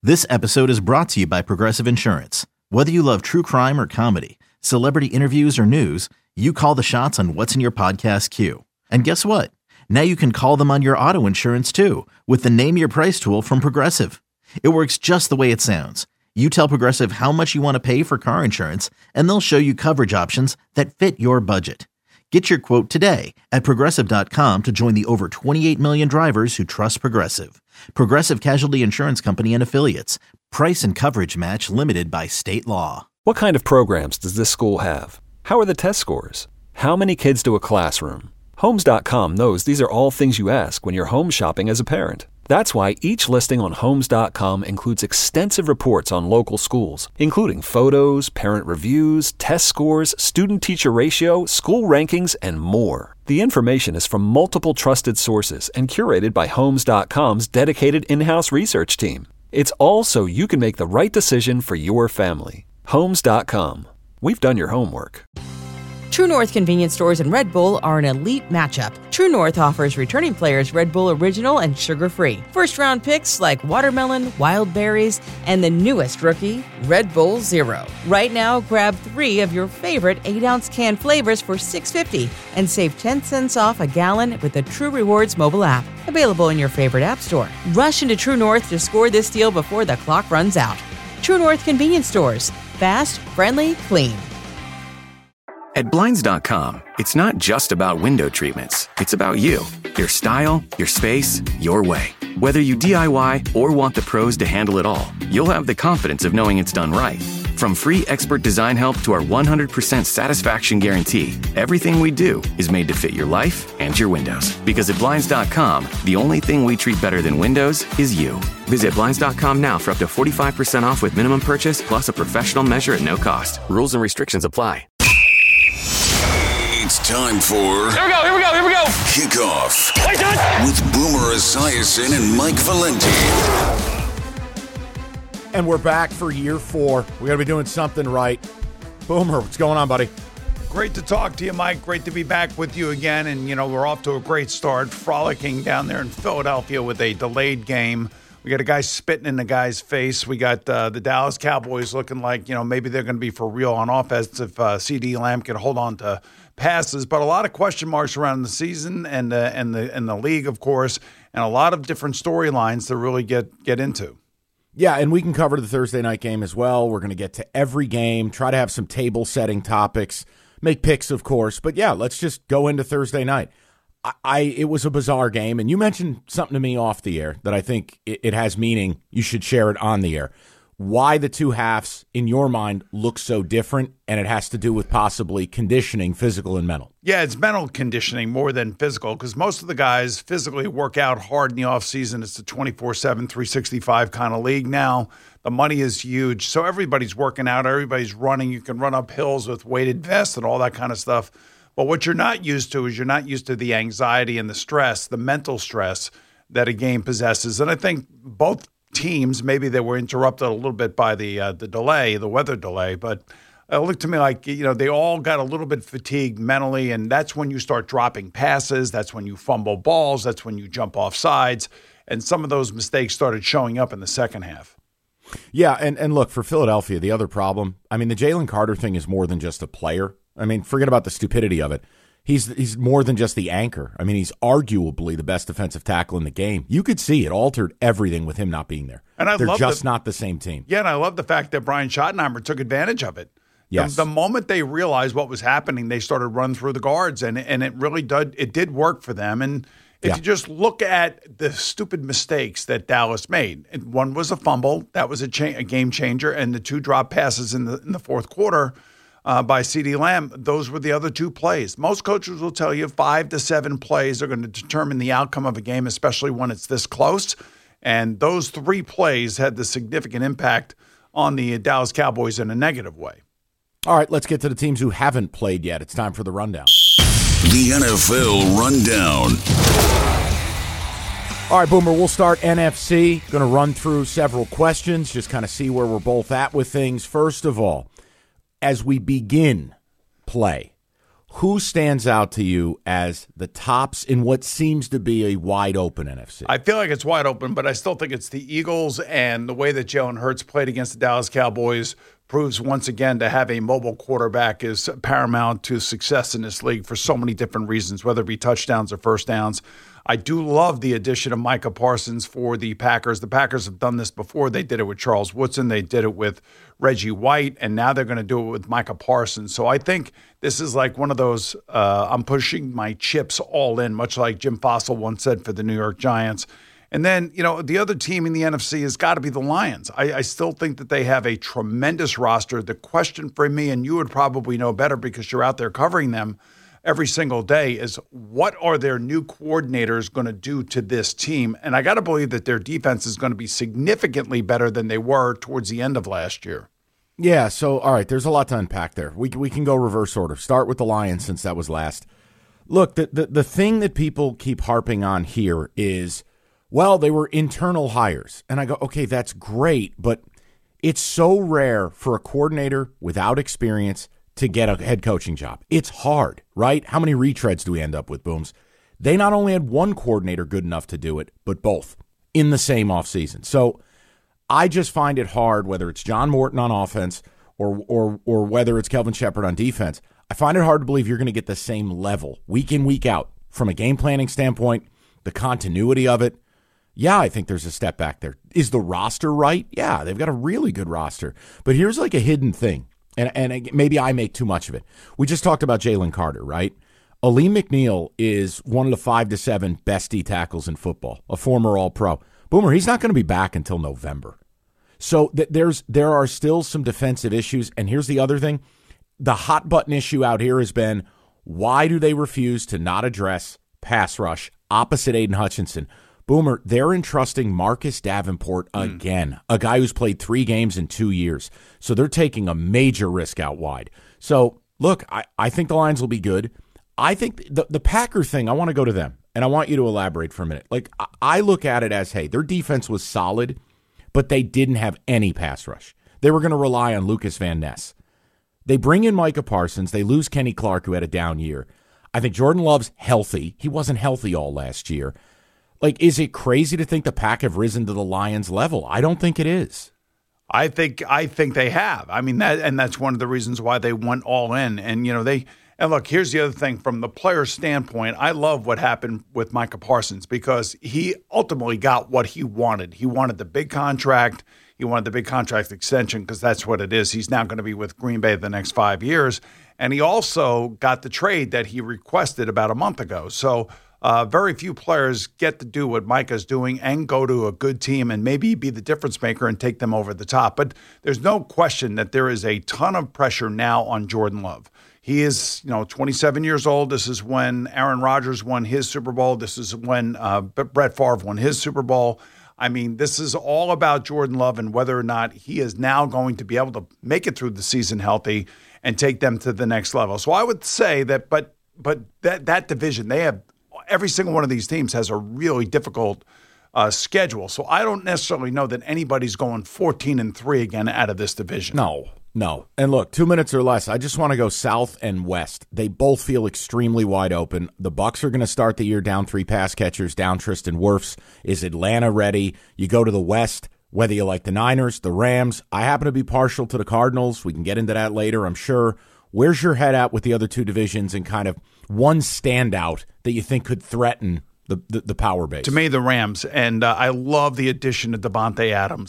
This episode is brought to you by Progressive Insurance. Whether you love true crime or comedy, celebrity interviews or news, you call the shots on what's in your podcast queue. And guess what? Now you can call them on your auto insurance too with the Name Your Price tool from Progressive. It works just the way it sounds. You tell Progressive how much you want to pay for car insurance, and they'll show you coverage options that fit your budget. Get your quote today at Progressive.com to join the over 28 million drivers who trust Progressive. Progressive Casualty Insurance Company and Affiliates. Price and coverage match limited by state law. What kind of programs does this school have? How are the test scores? How many kids to a classroom? Homes.com knows these are all things you ask when you're home shopping as a parent. That's why each listing on Homes.com includes extensive reports on local schools, including photos, parent reviews, test scores, student-teacher ratio, school rankings, and more. The information is from multiple trusted sources and curated by Homes.com's dedicated in-house research team. It's all so you can make the right decision for your family. Homes.com. We've done your homework. True North convenience stores and Red Bull are an elite matchup. True North offers returning players Red Bull Original and sugar-free. First-round picks like watermelon, wild berries, and the newest rookie, Red Bull Zero. Right now, grab 3 of your favorite 8-ounce can flavors for $6.50 and save 10 cents off a gallon with the True Rewards mobile app. Available in your favorite app store. Rush into True North to score this deal before the clock runs out. True North convenience stores. Fast, friendly, clean. At Blinds.com, it's not just about window treatments. It's about you, your style, your space, your way. Whether you DIY or want the pros to handle it all, you'll have the confidence of knowing it's done right. From free expert design help to our 100% satisfaction guarantee, everything we do is made to fit your life and your windows. Because at Blinds.com, the only thing we treat better than windows is you. Visit Blinds.com now for up to 45% off with minimum purchase plus a professional measure at no cost. Rules and restrictions apply. It's time for... Here we go! Kickoff. With Boomer Esiason and Mike Valenti. And we're back for year 4. We got to be doing something right. Boomer, what's going on, buddy? Great to talk to you, Mike. Great to be back with you again. And, we're off to a great start, frolicking down there in Philadelphia with a delayed game. We got a guy spitting in the guy's face. We got the Dallas Cowboys looking like, maybe they're going to be for real on offense if CeeDee Lamb can hold on to passes, but a lot of question marks around the season and the league, of course, and a lot of different storylines to really get into. Yeah, and we can cover the Thursday night game as well. We're going to get to every game, try to have some table-setting topics, make picks, of course. But, yeah, let's just go into Thursday night. It was a bizarre game, and you mentioned something to me off the air that I think it has meaning. You should share it on the air. Why the two halves, in your mind, look so different, and it has to do with possibly conditioning, physical and mental. Yeah, it's mental conditioning more than physical, because most of the guys physically work out hard in the offseason. It's a 24/7, 365 kind of league now. The money is huge, so everybody's working out, everybody's running. You can run up hills with weighted vests and all that kind of stuff. But what you're not used to is you're not used to the anxiety and the stress, the mental stress that a game possesses. And I think both teams, maybe they were interrupted a little bit by the delay, the weather delay, but it looked to me like, they all got a little bit fatigued mentally, and that's when you start dropping passes, that's when you fumble balls, that's when you jump off sides, and some of those mistakes started showing up in the second half. Yeah, and look, for Philadelphia, the other problem, the Jalen Carter thing is more than just a player. Forget about the stupidity of it. He's more than just the anchor. He's arguably the best defensive tackle in the game. You could see it altered everything with him not being there. And they're just not the same team. Yeah, and I love the fact that Brian Schottenheimer took advantage of it. Yes. The moment they realized what was happening, they started running through the guards, and it really did work for them. And if you just look at the stupid mistakes that Dallas made, and one was a fumble, that was a game changer, and the 2 drop passes in the fourth quarter by CeeDee Lamb, those were the other 2 plays. Most coaches will tell you 5 to 7 plays are going to determine the outcome of a game, especially when it's this close. And those 3 plays had the significant impact on the Dallas Cowboys in a negative way. All right, let's get to the teams who haven't played yet. It's time for the rundown. The NFL Rundown. All right, Boomer, we'll start NFC. Going to run through several questions, just kind of see where we're both at with things. First of all, as we begin play, who stands out to you as the tops in what seems to be a wide open NFC? I feel like it's wide open, but I still think it's the Eagles, and the way that Jalen Hurts played against the Dallas Cowboys proves once again to have a mobile quarterback is paramount to success in this league for so many different reasons, whether it be touchdowns or first downs. I do love the addition of Micah Parsons for the Packers. The Packers have done this before. They did it with Charles Woodson. They did it with Reggie White, and now they're going to do it with Micah Parsons. So I think this is like one of those, I'm pushing my chips all in, much like Jim Fossil once said for the New York Giants. And then, the other team in the NFC has got to be the Lions. I still think that they have a tremendous roster. The question for me, and you would probably know better because you're out there covering them every single day, is what are their new coordinators going to do to this team? And I got to believe that their defense is going to be significantly better than they were towards the end of last year. Yeah, so, all right, there's a lot to unpack there. We can go reverse order. Start with the Lions since that was last. Look, the thing that people keep harping on here is, well, they were internal hires. And I go, okay, that's great, but it's so rare for a coordinator without experience to get a head coaching job. It's hard, right? How many retreads do we end up with, Booms? They not only had one coordinator good enough to do it, but both in the same offseason. So I just find it hard, whether it's John Morton on offense or whether it's Kelvin Shepard on defense. I find it hard to believe you're going to get the same level week in, week out from a game planning standpoint, the continuity of it. Yeah, I think there's a step back there. Is the roster right? Yeah, they've got a really good roster. But here's like a hidden thing. And maybe I make too much of it. We just talked about Jalen Carter, right? Aleem McNeil is one of the 5 to 7 best D tackles in football, a former All-Pro. Boomer, he's not going to be back until November. So there are still some defensive issues. And here's the other thing. The hot button issue out here has been, why do they refuse to not address pass rush opposite Aiden Hutchinson? Boomer, they're entrusting Marcus Davenport again, a guy who's played 3 games in 2 years. So they're taking a major risk out wide. So, look, I think the Lions will be good. I think the Packer thing, I want to go to them, and I want you to elaborate for a minute. Like, I look at it as, hey, their defense was solid, but they didn't have any pass rush. They were going to rely on Lucas Van Ness. They bring in Micah Parsons. They lose Kenny Clark, who had a down year. I think Jordan Love's healthy. He wasn't healthy all last year. Like, is it crazy to think the Pack have risen to the Lions level? I don't think it is. I think they have. I mean, that's one of the reasons why they went all in. And, and look, here's the other thing from the player's standpoint. I love what happened with Micah Parsons because he ultimately got what he wanted. He wanted the big contract. He wanted the big contract extension because that's what it is. He's now going to be with Green Bay the next 5 years. And he also got the trade that he requested about a month ago. So, very few players get to do what Micah's doing and go to a good team and maybe be the difference maker and take them over the top. But there's no question that there is a ton of pressure now on Jordan Love. He is, 27 years old. This is when Aaron Rodgers won his Super Bowl. This is when Brett Favre won his Super Bowl. I mean, this is all about Jordan Love and whether or not he is now going to be able to make it through the season healthy and take them to the next level. So I would say that, but that division, they have every single one of these teams has a really difficult schedule. So I don't necessarily know that anybody's going 14-3 again out of this division. No. And look, 2 minutes or less. I just want to go south and west. They both feel extremely wide open. The Bucs are going to start the year down 3 pass catchers, down Tristan Wirfs. Is Atlanta ready? You go to the west, whether you like the Niners, the Rams. I happen to be partial to the Cardinals. We can get into that later, I'm sure. Where's your head at with the other 2 divisions and kind of one standout that you think could threaten the power base? To me, the Rams, and I love the addition of Devontae Adams.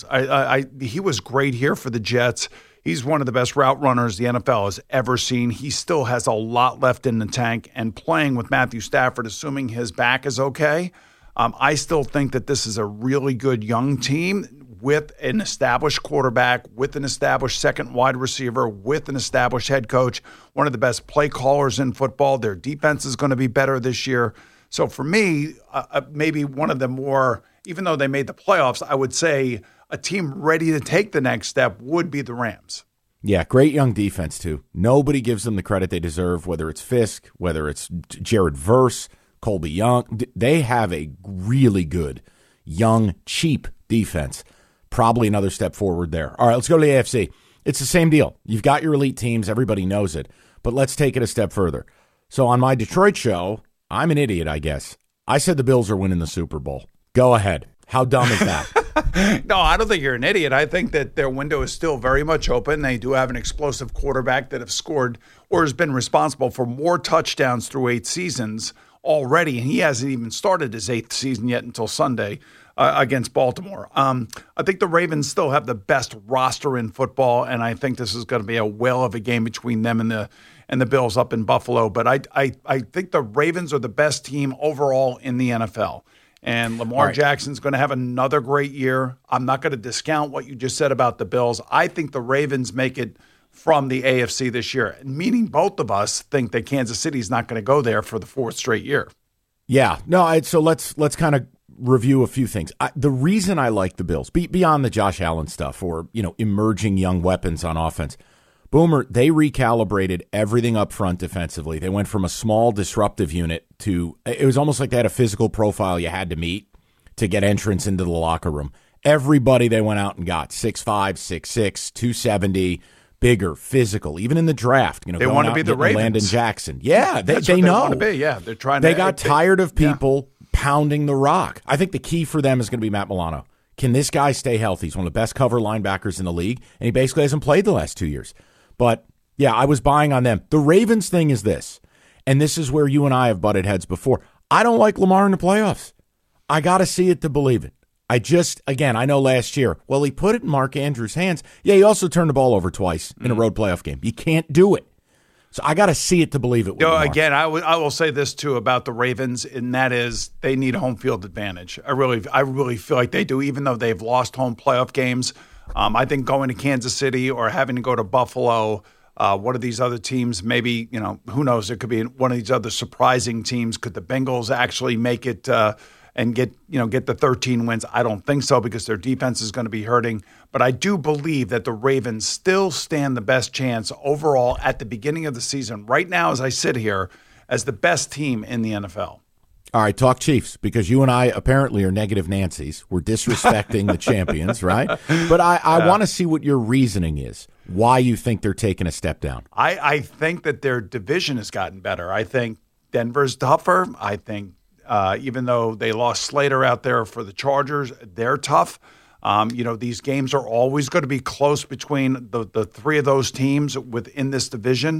He was great here for the Jets. He's one of the best route runners the NFL has ever seen. He still has a lot left in the tank, and playing with Matthew Stafford, assuming his back is okay, I still think that this is a really good young team with an established quarterback, with an established second wide receiver, with an established head coach, one of the best play callers in football. Their defense is going to be better this year. So for me, maybe one of the more, even though they made the playoffs, I would say a team ready to take the next step would be the Rams. Yeah, great young defense, too. Nobody gives them the credit they deserve, whether it's Fisk, whether it's Jared Verse, Colby Young. They have a really good, young, cheap defense. Probably another step forward there. All right, let's go to the AFC. It's the same deal. You've got your elite teams. Everybody knows it. But let's take it a step further. So on my Detroit show, I'm an idiot, I guess. I said the Bills are winning the Super Bowl. Go ahead. How dumb is that? No, I don't think you're an idiot. I think that their window is still very much open. They do have an explosive quarterback that have scored or has been responsible for more touchdowns through 8 seasons already, and he hasn't even started his 8th season yet until Sunday against Baltimore. I think the Ravens still have the best roster in football, and I think this is going to be a whale of a game between them and the Bills up in Buffalo. But I think the Ravens are the best team overall in the NFL. And Lamar Jackson's going to have another great year. I'm not going to discount what you just said about the Bills. I think the Ravens make it from the AFC this year, meaning both of us think that Kansas City's not going to go there for the 4th straight year. Yeah. No, so let's kind of review a few things. The reason I like the Bills, beyond the Josh Allen stuff or, emerging young weapons on offense, Boomer, they recalibrated everything up front defensively. They went from a small disruptive unit to, it was almost like they had a physical profile you had to meet to get entrance into the locker room. Everybody they went out and got, 6'5", 6'6", 270, bigger, physical, even in the draft. They want to be the Ravens. Landon Jackson. Yeah, they know. They want to be, yeah. They're trying to. They got tired of people pounding the rock. I think the key for them is going to be Matt Milano. Can this guy stay healthy? He's one of the best cover linebackers in the league, and he basically hasn't played the last 2 years. But, yeah, I was buying on them. The Ravens thing is this, and this is where you and I have butted heads before. I don't like Lamar in the playoffs. I got to see it to believe it. I know last year, well, he put it in Mark Andrews' hands. Yeah, he also turned the ball over twice in a road playoff game. You can't do it. So I got to see it to believe it. Again, I will say this, too, about the Ravens, and that is they need home field advantage. I really feel like they do, even though they've lost home playoff games. I think going to Kansas City or having to go to Buffalo, one of these other teams, maybe, who knows, it could be one of these other surprising teams. Could the Bengals actually make it and get the 13 wins? I don't think so because their defense is going to be hurting. But I do believe that the Ravens still stand the best chance overall at the beginning of the season, right now as I sit here, as the best team in the NFL. All right, talk Chiefs, because you and I apparently are negative Nancys. We're disrespecting the champions, right? But I want to see what your reasoning is, why you think they're taking a step down. I think that their division has gotten better. I think Denver's tougher. I think even though they lost Slater out there for the Chargers, they're tough. These games are always going to be close between the 3 of those teams within this division.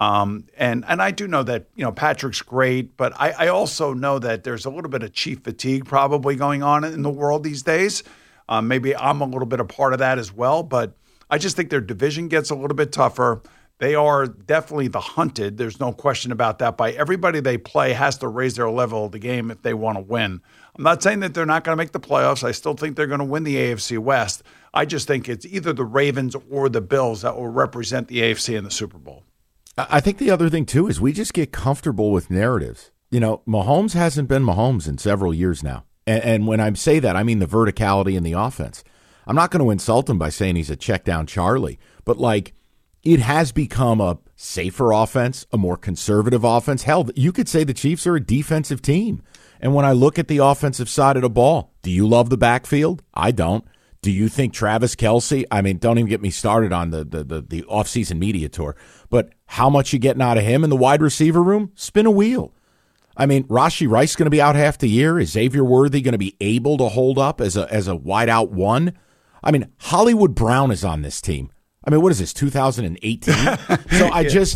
And I do know that, Patrick's great, but I also know that there's a little bit of Chief fatigue probably going on in the world these days. Maybe I'm a little bit a part of that as well, but I just think their division gets a little bit tougher. They are definitely the hunted. There's no question about that. By everybody they play has to raise their level of the game if they want to win. I'm not saying that they're not going to make the playoffs. I still think they're going to win the AFC West. I just think it's either the Ravens or the Bills that will represent the AFC in the Super Bowl. I think the other thing, too, is we just get comfortable with narratives. Mahomes hasn't been Mahomes in several years now. And when I say that, I mean the verticality in the offense. I'm not going to insult him by saying he's a check-down Charlie, but, it has become a safer offense, a more conservative offense. Hell, you could say the Chiefs are a defensive team. And when I look at the offensive side of the ball, do you love the backfield? I don't. Do you think Travis Kelce, don't even get me started on the offseason media tour, but how much you getting out of him in the wide receiver room? Spin a wheel. Rashee Rice going to be out half the year. Is Xavier Worthy going to be able to hold up as a wide out one? Hollywood Brown is on this team. What is this, 2018? So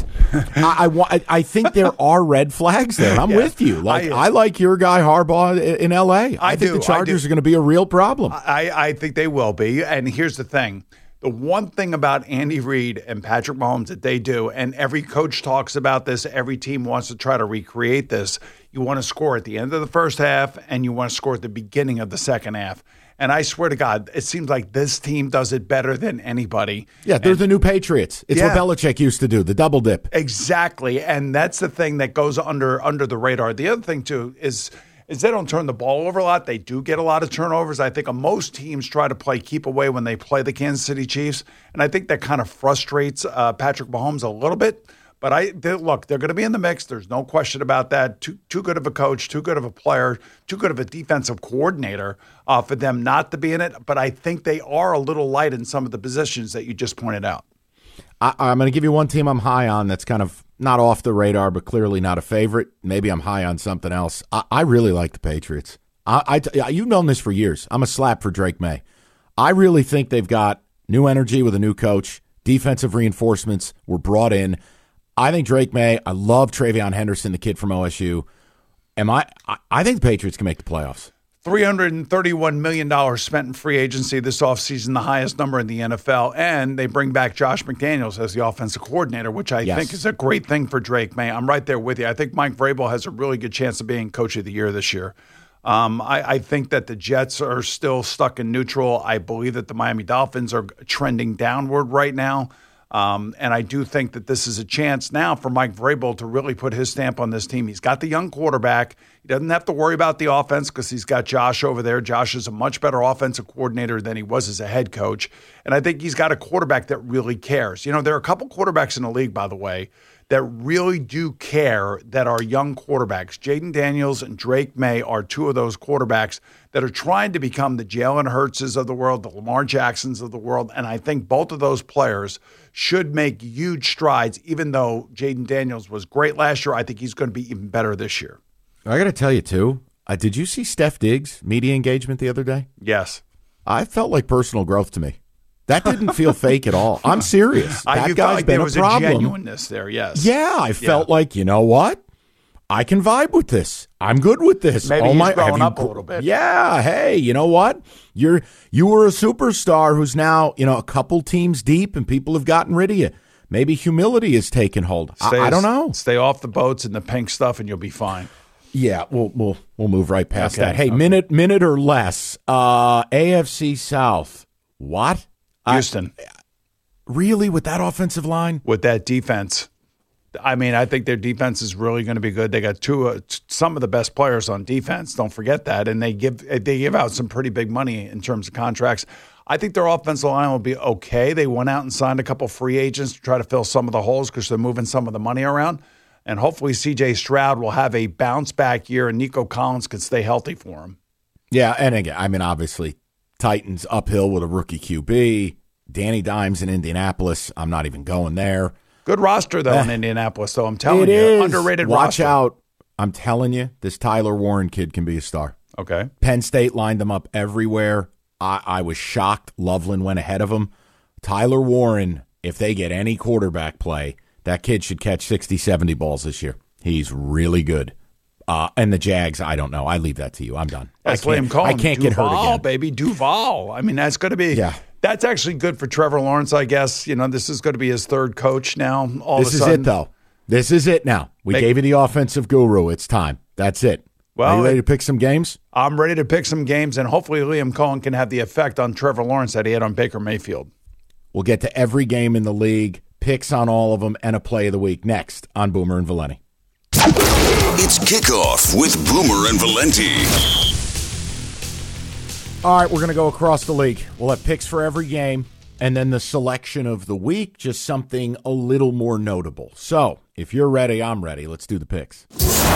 I think there are red flags there. I'm with you. I like your guy Harbaugh in L.A. I think the Chargers are going to be a real problem. I think they will be. And here's the thing. The one thing about Andy Reid and Patrick Mahomes that they do, and every coach talks about this, every team wants to try to recreate this, you want to score at the end of the first half and you want to score at the beginning of the second half. And I swear to God, it seems like this team does it better than anybody. Yeah, they're the new Patriots. It's what Belichick used to do, the double dip. Exactly. And that's the thing that goes under the radar. The other thing, too, is they don't turn the ball over a lot. They do get a lot of turnovers. I think most teams try to play keep away when they play the Kansas City Chiefs. And I think that kind of frustrates Patrick Mahomes a little bit. But they're going to be in the mix. There's no question about that. Too good of a coach, too good of a player, too good of a defensive coordinator for them not to be in it. But I think they are a little light in some of the positions that you just pointed out. I'm going to give you one team I'm high on that's kind of not off the radar, but clearly not a favorite. Maybe I'm high on something else. I really like the Patriots. You've known this for years. I'm a slap for Drake May. I really think they've got new energy with a new coach. Defensive reinforcements were brought in. I think Drake May, I love Travion Henderson, the kid from OSU. I think the Patriots can make the playoffs. $331 million spent in free agency this offseason, the highest number in the NFL. And they bring back Josh McDaniels as the offensive coordinator, which I think is a great thing for Drake May. I'm right there with you. I think Mike Vrabel has a really good chance of being coach of the year this year. I think that the Jets are still stuck in neutral. I believe that the Miami Dolphins are trending downward right now. And I do think that this is a chance now for Mike Vrabel to really put his stamp on this team. He's got the young quarterback. He doesn't have to worry about the offense because he's got Josh over there. Josh is a much better offensive coordinator than he was as a head coach. And I think he's got a quarterback that really cares. You know, there are a couple quarterbacks in the league, by the way, that really do care that are young quarterbacks. Jaden Daniels and Drake May are two of those quarterbacks that are trying to become the Jalen Hurtses of the world, the Lamar Jacksons of the world. And I think both of those players should make huge strides, even though Jaden Daniels was great last year. I think he's going to be even better this year. I got to tell you, too, did you see Steph Diggs' media engagement the other day? Yes. I felt like personal growth to me. That didn't feel fake at all. I'm serious. That guy's like been there was a problem. A genuineness there, yes. Yeah, I felt like, you know what? I can vibe with this. I'm good with this. Maybe he's growing up a little bit. Yeah, hey, you know what? You were a superstar who's now, a couple teams deep and people have gotten rid of you. Maybe humility has taken hold. I don't know. Stay off the boats and the pink stuff and you'll be fine. Yeah, we'll move right past that. Hey, minute or less. AFC South. What? Houston. Really? With that offensive line? With that defense. I mean, I think their defense is really going to be good. They got some of the best players on defense. Don't forget that. And they give out some pretty big money in terms of contracts. I think their offensive line will be okay. They went out and signed a couple free agents to try to fill some of the holes because they're moving some of the money around. And hopefully C.J. Stroud will have a bounce-back year and Nico Collins can stay healthy for him. Yeah, and again, I mean, obviously, Titans uphill with a rookie QB. Danny Dimes in Indianapolis. I'm not even going there. Good roster, though, in Indianapolis, though. I'm telling you. Underrated roster. Watch out. I'm telling you, this Tyler Warren kid can be a star. Okay. Penn State lined them up everywhere. I was shocked Loveland went ahead of him. Tyler Warren, if they get any quarterback play, that kid should catch 60, 70 balls this year. He's really good. And the Jags, I don't know. I leave that to you. I'm done. That's Liam Cohen. I can't get hurt again. Baby, Duval. I mean, that's going to be that's actually good for Trevor Lawrence, I guess. This is going to be his third coach now. This is it, though. This is it now. We gave you the offensive guru. It's time. That's it. Well, are you ready to pick some games? I'm ready to pick some games, and hopefully Liam Cohen can have the effect on Trevor Lawrence that he had on Baker Mayfield. We'll get to every game in the league, picks on all of them, and a play of the week next on Boomer and Valenti. It's Kickoff with Boomer and Valenti. All right, we're going to go across the league. We'll have picks for every game, and then the selection of the week, just something a little more notable. So, if you're ready, I'm ready. Let's do the picks.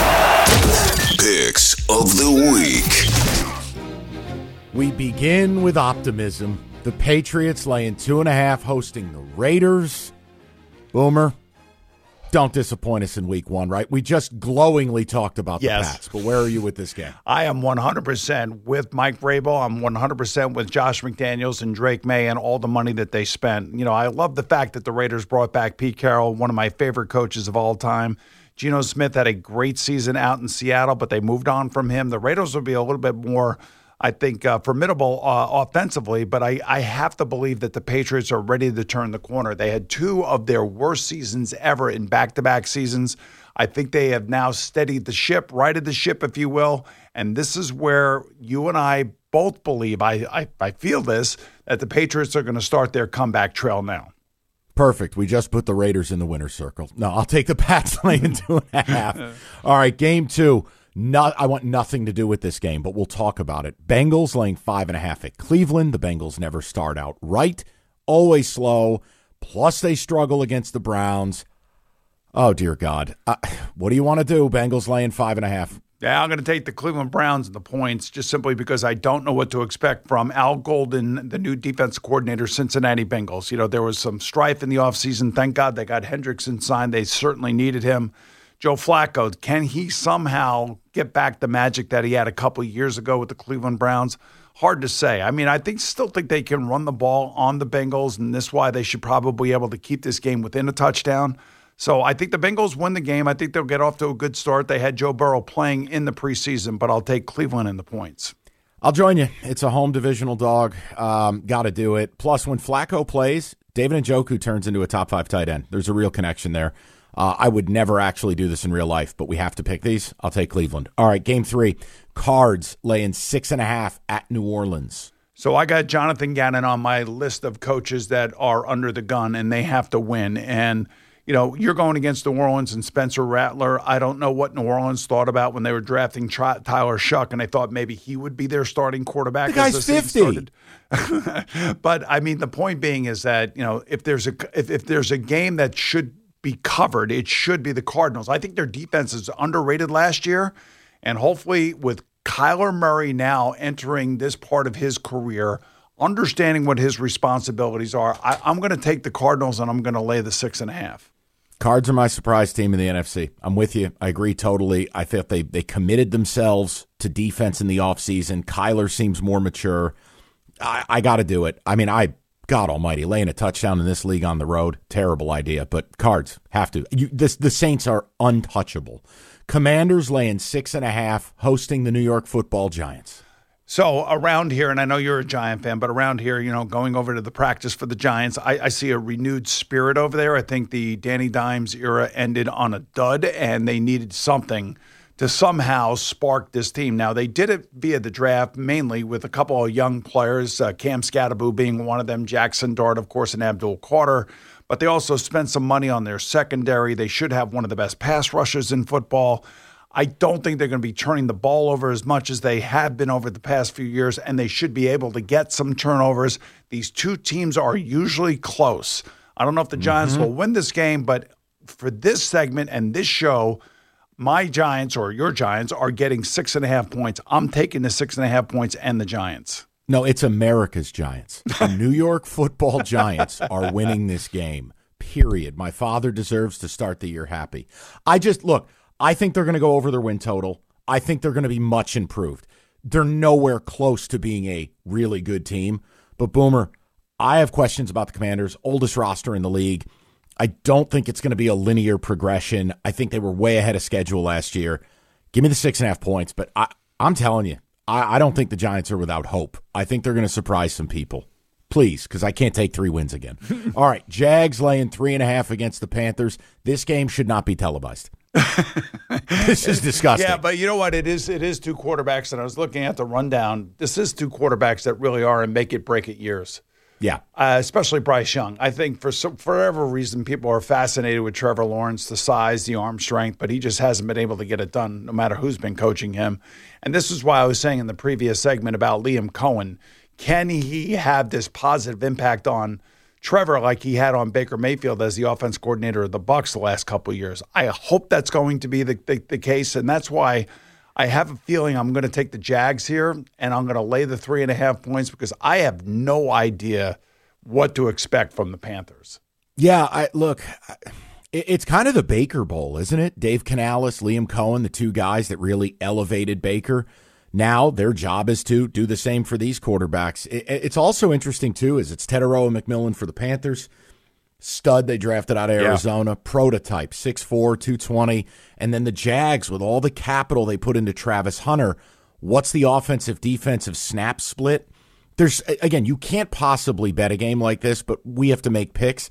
Picks of the week. We begin with optimism. The Patriots laying 2.5 hosting the Raiders. Boomer, don't disappoint us in week one, right? We just glowingly talked about the Pats, but where are you with this game? I am 100% with Mike Vrabel. I'm 100% with Josh McDaniels and Drake May and all the money that they spent. I love the fact that the Raiders brought back Pete Carroll, one of my favorite coaches of all time. Geno Smith had a great season out in Seattle, but they moved on from him. The Raiders will be a little bit more, I think, formidable offensively, but I have to believe that the Patriots are ready to turn the corner. They had two of their worst seasons ever in back-to-back seasons. I think they have now steadied the ship, righted the ship, if you will, and this is where you and I both believe, I feel this, that the Patriots are going to start their comeback trail now. Perfect. We just put the Raiders in the winner's circle. No, I'll take the Pats laying 2.5. All right, game two. I want nothing to do with this game, but we'll talk about it. Bengals laying 5.5 at Cleveland. The Bengals never start out right, always slow. Plus, they struggle against the Browns. Oh, dear God. What do you want to do? Bengals laying 5.5. Yeah, I'm going to take the Cleveland Browns and the points just simply because I don't know what to expect from Al Golden, the new defense coordinator, Cincinnati Bengals. You know, there was some strife in the offseason. Thank God they got Hendrickson signed. They certainly needed him. Joe Flacco, can he somehow get back the magic that he had a couple of years ago with the Cleveland Browns? Hard to say. I mean, still think they can run the ball on the Bengals, and this is why they should probably be able to keep this game within a touchdown. So I think the Bengals win the game. I think they'll get off to a good start. They had Joe Burrow playing in the preseason, but I'll take Cleveland in the points. I'll join you. It's a home divisional dog. Got to do it. Plus, when Flacco plays, David Njoku turns into a top 5 tight end. There's a real connection there. I would never actually do this in real life, but we have to pick these. I'll take Cleveland. All right, game 3. Cards laying 6.5 at New Orleans. So I got Jonathan Gannon on my list of coaches that are under the gun, and they have to win. And you know, you're going against New Orleans and Spencer Rattler. I don't know what New Orleans thought about when they were drafting Tyler Shuck, and they thought maybe he would be their starting quarterback. The guy's 50. But, I mean, the point being is that, you know, if there's a game that should be covered, it should be the Cardinals. I think their defense is underrated last year, and hopefully with Kyler Murray now entering this part of his career, understanding what his responsibilities are, I'm going to take the Cardinals, and I'm going to lay the 6.5. Cards are my surprise team in the NFC. I'm with you. I agree totally. I think they committed themselves to defense in the offseason. Kyler seems more mature. I got to do it. I mean, God almighty, laying a touchdown in this league on the road, terrible idea. But Cards have to. The Saints are untouchable. Commanders laying 6.5, hosting the New York Football Giants. So around here, and I know you're a Giant fan, but around here, you know, going over to the practice for the Giants, I see a renewed spirit over there. I think the Danny Dimes era ended on a dud, and they needed something to somehow spark this team. Now, they did it via the draft, mainly with a couple of young players, Cam Scatterbo being one of them, Jackson Dart, of course, and Abdul Carter. But they also spent some money on their secondary. They should have one of the best pass rushers in football. I don't think they're going to be turning the ball over as much as they have been over the past few years, and they should be able to get some turnovers. These two teams are usually close. I don't know if the Giants will win this game, but for this segment and this show, my Giants or your Giants are getting 6.5 points. I'm taking the 6.5 points and the Giants. No, it's America's Giants. The New York Football Giants are winning this game, period. My father deserves to start the year happy. I think they're going to go over their win total. I think they're going to be much improved. They're nowhere close to being a really good team. But, Boomer, I have questions about the Commanders, oldest roster in the league. I don't think it's going to be a linear progression. I think they were way ahead of schedule last year. Give me the 6.5 points. But I'm telling you, I don't think the Giants are without hope. I think they're going to surprise some people. Please, because I can't take 3 wins again. All right, Jags laying 3.5 against the Panthers. This game should not be televised. This is disgusting. Yeah, but you know what? It is two quarterbacks, and I was looking at the rundown. This is two quarterbacks that really are in make-it-break-it years. Yeah. Especially Bryce Young. I think for whatever reason, people are fascinated with Trevor Lawrence, the size, the arm strength, but he just hasn't been able to get it done no matter who's been coaching him. And this is why I was saying in the previous segment about Liam Cohen, can he have this positive impact on Trevor like he had on Baker Mayfield as the offense coordinator of the Bucs the last couple of years? I hope that's going to be the case, and that's why I have a feeling I'm going to take the Jags here, and I'm going to lay the 3.5 points because I have no idea what to expect from the Panthers. Yeah, it's kind of the Baker Bowl, isn't it? Dave Canales, Liam Cohen, the two guys that really elevated Baker. Now their job is to do the same for these quarterbacks. It's also interesting, too, is it's Tetairoa McMillan for the Panthers. Stud they drafted out of Arizona. Prototype, 6'4", 220. And then the Jags, with all the capital they put into Travis Hunter, what's the offensive-defensive snap split? Again, you can't possibly bet a game like this, but we have to make picks.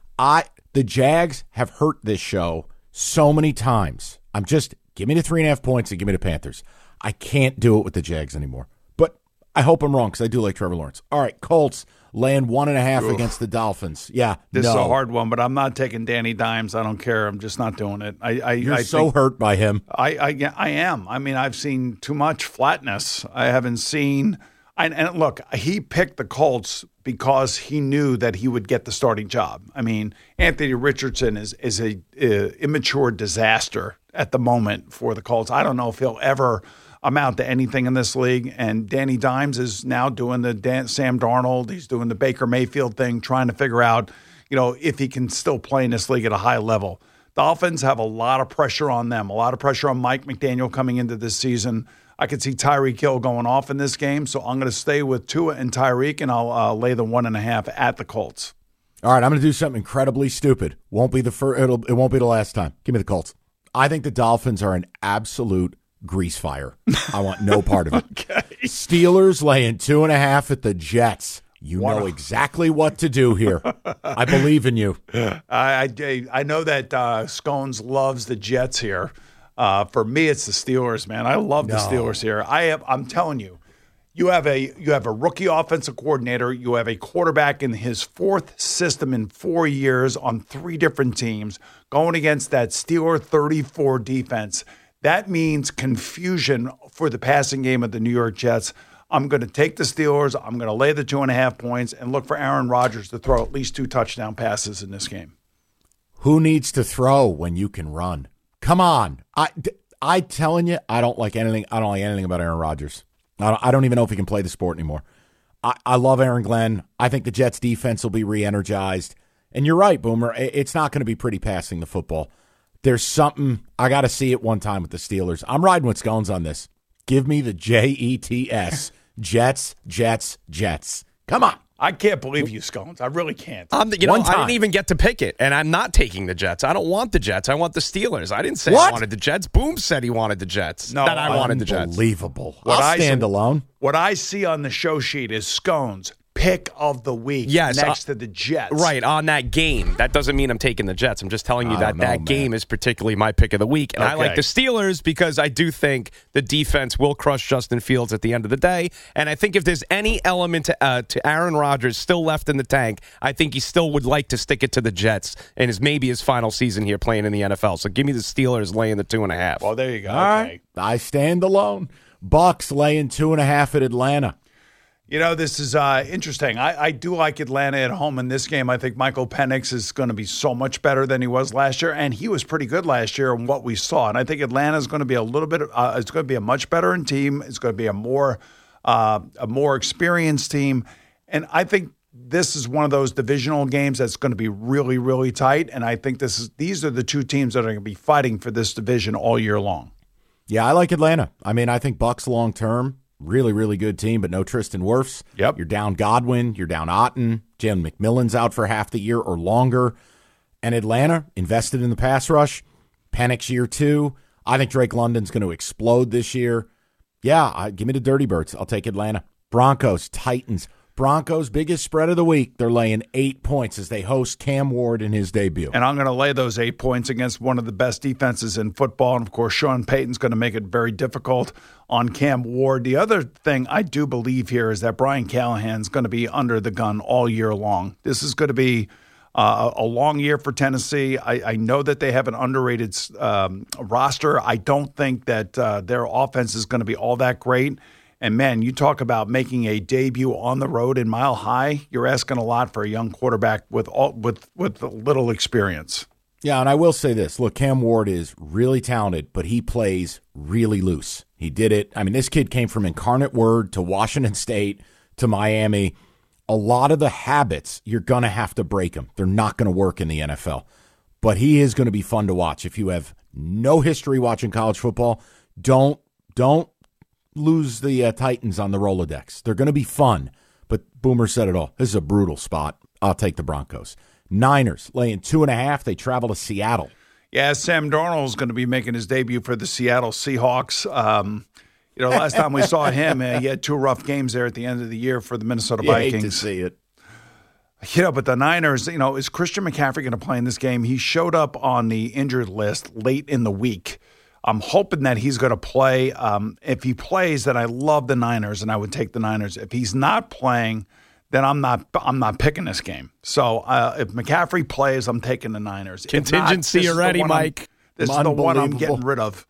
The Jags have hurt this show so many times. Give me the 3.5 points and give me the Panthers. I can't do it with the Jags anymore. But I hope I'm wrong because I do like Trevor Lawrence. All right, Colts laying 1.5 against the Dolphins. Yeah, this is a hard one, but I'm not taking Danny Dimes. I don't care. I'm just not doing it. You're so hurt by him. I am. I mean, I've seen too much flatness. I haven't seen. And look, he picked the Colts because he knew that he would get the starting job. I mean, Anthony Richardson is a immature disaster at the moment for the Colts. I don't know if he'll ever amount to anything in this league. And Danny Dimes is now doing the Sam Darnold. He's doing the Baker Mayfield thing, trying to figure out, if he can still play in this league at a high level. Dolphins have a lot of pressure on them, a lot of pressure on Mike McDaniel coming into this season. I could see Tyreek Hill going off in this game, so I'm going to stay with Tua and Tyreek, and I'll lay the 1.5 at the Colts. All right, I'm going to do something incredibly stupid. Won't be the first. It won't be the last time. Give me the Colts. I think the Dolphins are an absolute grease fire. I want no part of it. Okay. Steelers laying 2.5 at the Jets. You know exactly what to do here. I believe in you. I know that Scones loves the Jets here. For me, it's the Steelers, man. I love the Steelers here. I'm telling you, you have a rookie offensive coordinator. You have a quarterback in his fourth system in 4 years on 3 different teams going against that Steeler 34 defense. That means confusion for the passing game of the New York Jets. I'm going to take the Steelers. I'm going to lay the 2.5 points and look for Aaron Rodgers to throw at least 2 touchdown passes in this game. Who needs to throw when you can run? Come on. I telling you, I don't like anything. I don't like anything about Aaron Rodgers. I don't even know if he can play the sport anymore. I love Aaron Glenn. I think the Jets defense will be re-energized. And you're right, Boomer. It's not going to be pretty passing the football. There's something. I got to see it one time with the Steelers. I'm riding with Scones on this. Give me the Jets. Jets, Jets, Jets. Come on. I can't believe you, Scones. I really can't. I didn't even get to pick it, and I'm not taking the Jets. I don't want the Jets. I want the Steelers. I didn't say I wanted the Jets. Boom said he wanted the Jets. No, I wanted the Jets. Unbelievable. I'll stand alone. What I see on the show sheet is Scones. Pick of the week next to the Jets. Right, on that game. That doesn't mean I'm taking the Jets. I'm just telling you that game is particularly my pick of the week. And I like the Steelers because I do think the defense will crush Justin Fields at the end of the day. And I think if there's any element to Aaron Rodgers still left in the tank, I think he still would like to stick it to the Jets and is maybe his final season here playing in the NFL. So give me the Steelers laying the 2.5. Well, there you go. All right. I stand alone. Bucks laying 2.5 at Atlanta. This is interesting. I do like Atlanta at home in this game. I think Michael Penix is going to be so much better than he was last year, and he was pretty good last year in what we saw. And I think Atlanta is going to be a little bit. It's going to be a much better team. It's going to be a more experienced team, and I think this is one of those divisional games that's going to be really, really tight. And I think these are the 2 teams that are going to be fighting for this division all year long. Yeah, I like Atlanta. I mean, I think Bucks long term. Really, really good team, but no Tristan Wirfs. Yep. You're down Godwin. You're down Otten. Jalen McMillan's out for half the year or longer. And Atlanta invested in the pass rush. Penix year 2. I think Drake London's going to explode this year. Yeah, give me the Dirty Birds. I'll take Atlanta. Broncos, Titans. Broncos, biggest spread of the week. They're laying 8 points as they host Cam Ward in his debut. And I'm going to lay those 8 points against one of the best defenses in football. And, of course, Sean Payton's going to make it very difficult on Cam Ward. The other thing I do believe here is that Brian Callahan's going to be under the gun all year long. This is going to be a long year for Tennessee. I know that they have an underrated roster. I don't think that their offense is going to be all that great. And, man, you talk about making a debut on the road in Mile High. You're asking a lot for a young quarterback with little experience. Yeah, and I will say this. Look, Cam Ward is really talented, but he plays really loose. He did it. I mean, this kid came from Incarnate Word to Washington State to Miami. A lot of the habits, you're going to have to break them. They're not going to work in the NFL. But he is going to be fun to watch. If you have no history watching college football, don't lose the Titans on the Rolodex. They're going to be fun, but Boomer said it all. This is a brutal spot. I'll take the Broncos. Niners laying 2.5. They travel to Seattle. Yeah, Sam Darnold is going to be making his debut for the Seattle Seahawks. Last time we saw him, he had 2 rough games there at the end of the year for the Minnesota Vikings. Hate to see it. But the Niners, is Christian McCaffrey going to play in this game? He showed up on the injured list late in the week. I'm hoping that he's going to play. If he plays, then I love the Niners, and I would take the Niners. If he's not playing, then I'm not picking this game. So if McCaffrey plays, I'm taking the Niners. Contingency already, Mike. This is the one I'm getting rid of.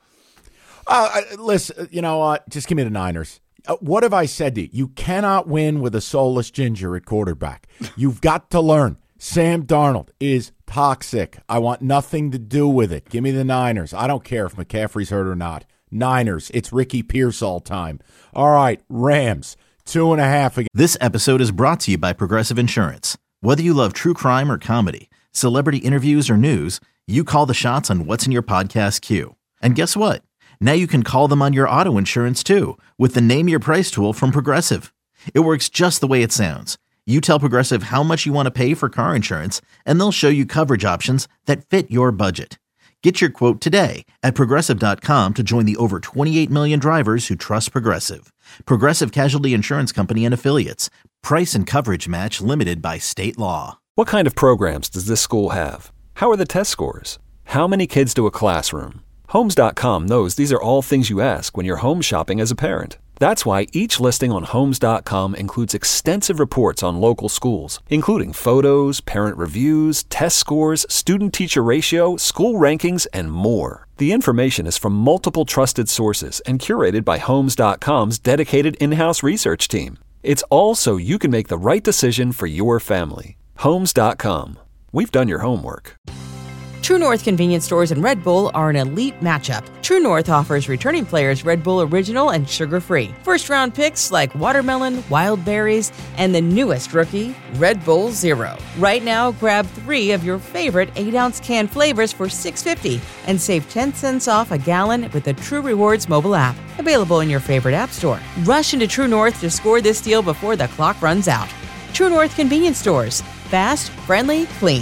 Listen, just give me the Niners. What have I said to you? You cannot win with a soulless ginger at quarterback. You've got to learn. Sam Darnold is toxic. I want nothing to do with it. Give me the Niners. I don't care if McCaffrey's hurt or not. Niners. It's Ricky Pierce all time. All right, Rams. 2.5 again. This episode is brought to you by Progressive Insurance. Whether you love true crime or comedy, celebrity interviews or news, you call the shots on what's in your podcast queue. And guess what? Now you can call them on your auto insurance too with the Name Your Price tool from Progressive. It works just the way it sounds. You tell Progressive how much you want to pay for car insurance, and they'll show you coverage options that fit your budget. Get your quote today at Progressive.com to join the over 28 million drivers who trust Progressive. Progressive Casualty Insurance Company and Affiliates. Price and coverage match limited by state law. What kind of programs does this school have? How are the test scores? How many kids do a classroom? Homes.com knows these are all things you ask when you're home shopping as a parent. That's why each listing on Homes.com includes extensive reports on local schools, including photos, parent reviews, test scores, student-teacher ratio, school rankings, and more. The information is from multiple trusted sources and curated by Homes.com's dedicated in-house research team. It's all so you can make the right decision for your family. Homes.com. We've done your homework. True North convenience stores and Red Bull are an elite matchup. True North offers returning players Red Bull Original and sugar-free. First-round picks like watermelon, wild berries, and the newest rookie, Red Bull Zero. Right now, grab 3 of your favorite 8-ounce can flavors for $6.50 and save 10 cents off a gallon with the True Rewards mobile app. Available in your favorite app store. Rush into True North to score this deal before the clock runs out. True North convenience stores. Fast, friendly, clean.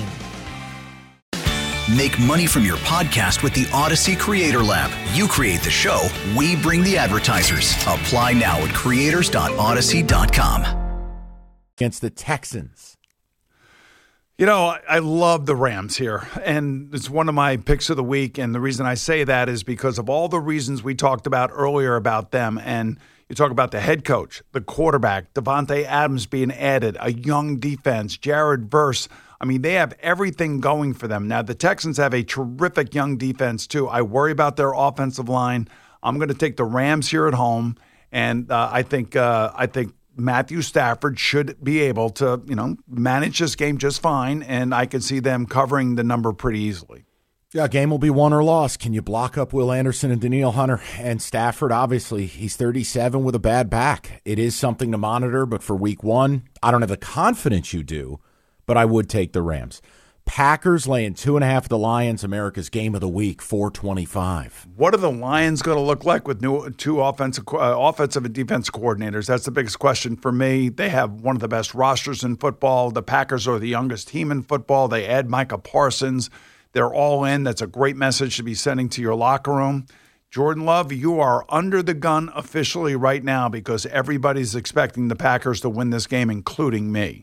Make money from your podcast with the Odyssey Creator Lab. You create the show, we bring the advertisers. Apply now at creators.odyssey.com. Against the Texans. You know, I love the Rams here, and it's one of my picks of the week, and the reason I say that is because of all the reasons we talked about earlier about them, and you talk about the head coach, the quarterback, Davante Adams being added, a young defense, Jared Verse. I mean, they have everything going for them. Now, the Texans have a terrific young defense, too. I worry about their offensive line. I'm going to take the Rams here at home, and I think Matthew Stafford should be able to, manage this game just fine, and I can see them covering the number pretty easily. Yeah, game will be won or lost. Can you block up Will Anderson and Danielle Hunter? And Stafford, obviously, he's 37 with a bad back. It is something to monitor, but for week 1, I don't have the confidence you do, but I would take the Rams. Packers laying 2.5 of the Lions, America's game of the week, 425. What are the Lions going to look like with two offensive and defensive coordinators? That's the biggest question for me. They have one of the best rosters in football. The Packers are the youngest team in football. They add Micah Parsons. They're all in. That's a great message to be sending to your locker room. Jordan Love, you are under the gun officially right now because everybody's expecting the Packers to win this game, including me.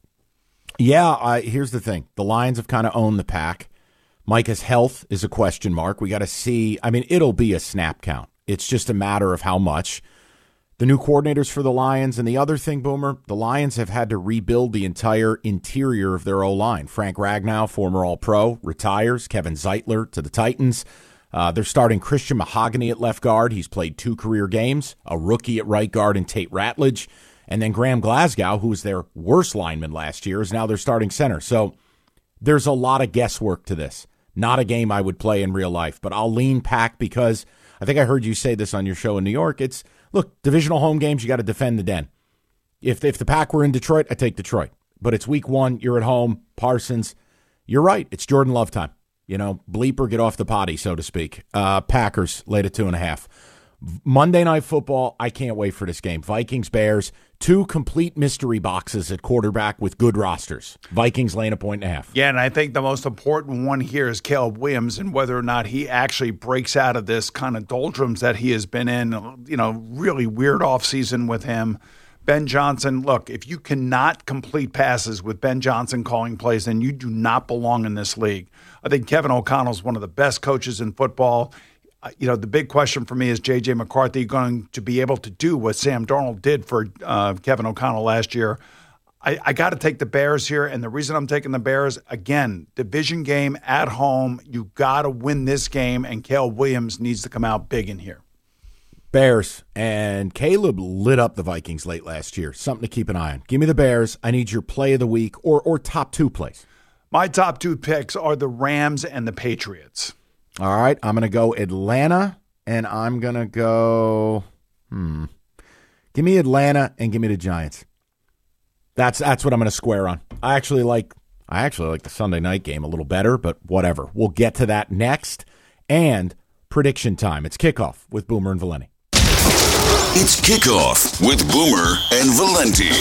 Yeah, here's the thing. The Lions have kind of owned the pack. Micah's health is a question mark. We got to see. I mean, it'll be a snap count. It's just a matter of how much. The new coordinators for the Lions, and the other thing, Boomer, the Lions have had to rebuild the entire interior of their O-line. Frank Ragnow, former All-Pro, retires. Kevin Zeitler to the Titans. They're starting Christian Mahogany at left guard. He's played 2 career games. A rookie at right guard in Tate Ratledge. And then Graham Glasgow, who was their worst lineman last year, is now their starting center. So there's a lot of guesswork to this. Not a game I would play in real life, but I'll lean Pack because I think I heard you say this on your show in New York. It's, look, divisional home games, you got to defend the den. If the Pack were in Detroit, I take Detroit. But it's week 1, you're at home, Parsons. You're right, it's Jordan Love time. Bleeper, get off the potty, so to speak. Packers laid at 2.5. Monday Night Football, I can't wait for this game. Vikings-Bears, 2 complete mystery boxes at quarterback with good rosters. Vikings laying 1.5. Yeah, and I think the most important one here is Caleb Williams and whether or not he actually breaks out of this kind of doldrums that he has been in. Really weird offseason with him. Ben Johnson, look, if you cannot complete passes with Ben Johnson calling plays, then you do not belong in this league. I think Kevin O'Connell is one of the best coaches in football. The big question for me is J.J. McCarthy going to be able to do what Sam Darnold did for Kevin O'Connell last year? I got to take the Bears here, and the reason I'm taking the Bears, again, division game at home. You got to win this game, and Caleb Williams needs to come out big in here. Bears, and Caleb lit up the Vikings late last year. Something to keep an eye on. Give me the Bears. I need your play of the week or top 2 plays. My top 2 picks are the Rams and the Patriots. All right, I'm going to go Atlanta, and I'm going to go give me Atlanta and give me the Giants. That's what I'm going to square on. I actually like the Sunday night game a little better, but whatever. We'll get to that next. And prediction time. It's Kickoff with Boomer and Valenti. It's Kickoff with Boomer and Valenti.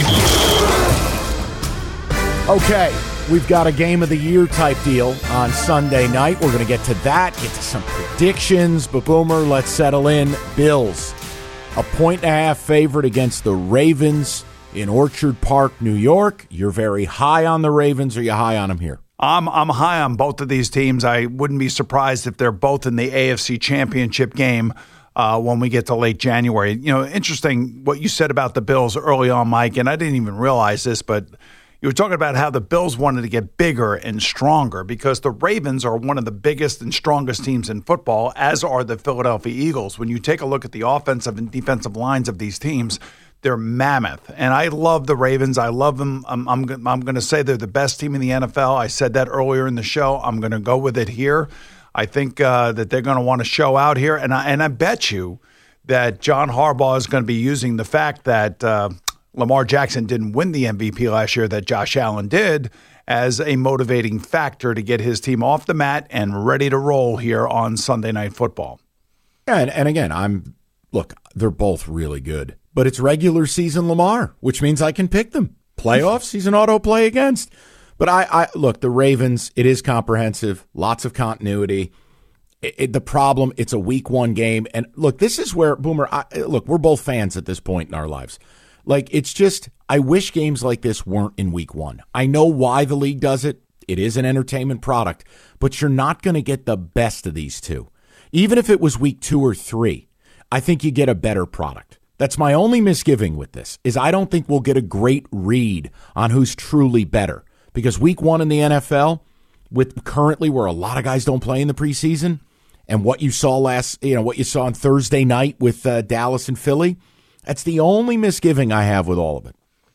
Okay, we've got a game of the year type deal on Sunday night. We're going to get to that, get to some predictions. But Boomer, let's settle in. Bills, 1.5 favorite against the Ravens in Orchard Park, New York. You're very high on the Ravens. Are you high on them here? I'm high on both of these teams. I wouldn't be surprised if they're both in the AFC Championship game when we get to late January. You know, interesting what you said about the Bills early on, Mike, and I didn't even realize this, but you were talking about how the Bills wanted to get bigger and stronger because the Ravens are one of the biggest and strongest teams in football, as are the Philadelphia Eagles. When you take a look at the offensive and defensive lines of these teams, they're mammoth. And I love the Ravens. I love them. I'm going to say they're the best team in the NFL. I said that earlier in the show. I'm going to go with it here. I think that they're going to want to show out here. And I bet you that John Harbaugh is going to be using the fact that Lamar Jackson didn't win the MVP last year, that Josh Allen did, as a motivating factor to get his team off the mat and ready to roll here on Sunday Night Football. And again, they're both really good. But it's regular season Lamar, which means I can pick them. Playoffs, he's an auto play against. But I look, the Ravens, it is comprehensive, lots of continuity. The problem, it's a week 1 game. And look, this is where, Boomer, we're both fans at this point in our lives. Like, it's just, I wish games like this weren't in week 1. I know why the league does it. It is an entertainment product. But you're not going to get the best of these two. Even if it was week 2 or 3, I think you get a better product. That's my only misgiving with this, is I don't think we'll get a great read on who's truly better. Because week 1 in the NFL, with currently where a lot of guys don't play in the preseason, and what you saw what you saw on Thursday night with Dallas and Philly, that's the only misgiving I have with all of it.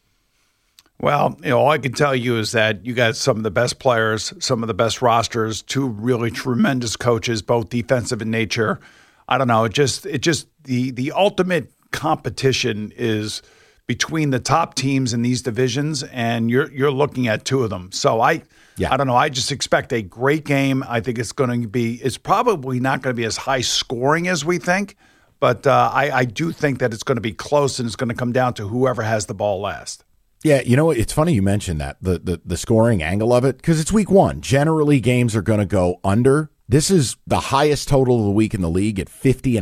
Well, all I can tell you is that you got some of the best players, some of the best rosters, 2 really tremendous coaches, both defensive in nature. I don't know, it just the ultimate competition is between the top teams in these divisions, and you're looking at 2 of them. So I don't know. I just expect a great game. I think it's probably not going to be as high scoring as we think, but I do think that it's going to be close, and it's going to come down to whoever has the ball last. Yeah, you know, it's funny you mentioned that, the scoring angle of it, because it's week 1. Generally, games are going to go under. This is the highest total of the week in the league at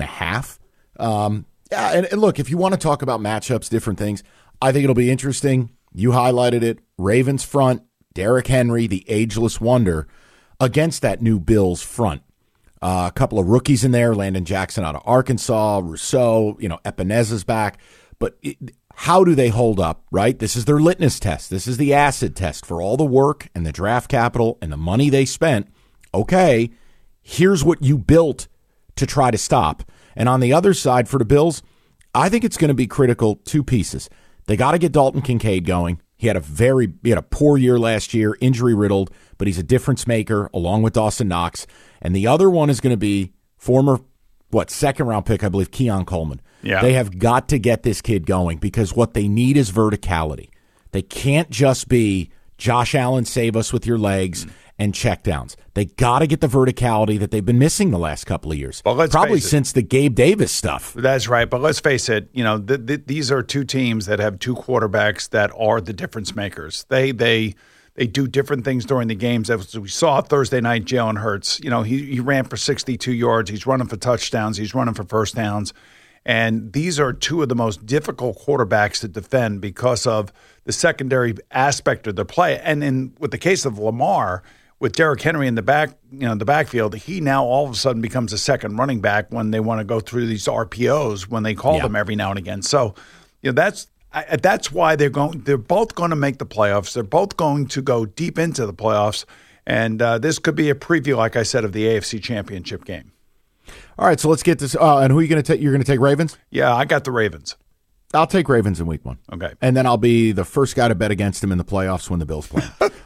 50.5. Yeah, and look, if you want to talk about matchups, different things, I think it'll be interesting. You highlighted it. Ravens front, Derrick Henry, the ageless wonder, against that new Bills front. A couple of rookies in there, Landon Jackson out of Arkansas, Rousseau, Epeneza's back. But how do they hold up, right? This is their litmus test. This is the acid test for all the work and the draft capital and the money they spent. Okay, here's what you built to try to stop. And on the other side for the Bills, I think it's going to be critical 2 pieces. They got to get Dalton Kincaid going. He had a poor year last year, injury riddled, but he's a difference maker along with Dawson Knox. And the other one is going to be former, second round pick, I believe, Keon Coleman. Yeah. They have got to get this kid going because what they need is verticality. They can't just be Josh Allen, save us with your legs, and checkdowns. They got to get the verticality that they've been missing the last couple of years. Well, probably since the Gabe Davis stuff. That's right. But let's face it, these are 2 teams that have 2 quarterbacks that are the difference makers. They do different things during the games. As we saw Thursday night, Jalen Hurts, he ran for 62 yards. He's running for touchdowns. He's running for first downs. And these are 2 of the most difficult quarterbacks to defend because of the secondary aspect of their play. And with the case of Lamar, with Derrick Henry in the backfield, he now all of a sudden becomes a second running back when they want to go through these RPOs when they call them every now and again. So, that's why they're both going to make the playoffs. They're both going to go deep into the playoffs, and this could be a preview, like I said, of the AFC Championship game. All right, so let's get this. And who are you going to take? You're going to take Ravens? Yeah, I got the Ravens. I'll take Ravens in week 1. Okay. And then I'll be the first guy to bet against them in the playoffs when the Bills play.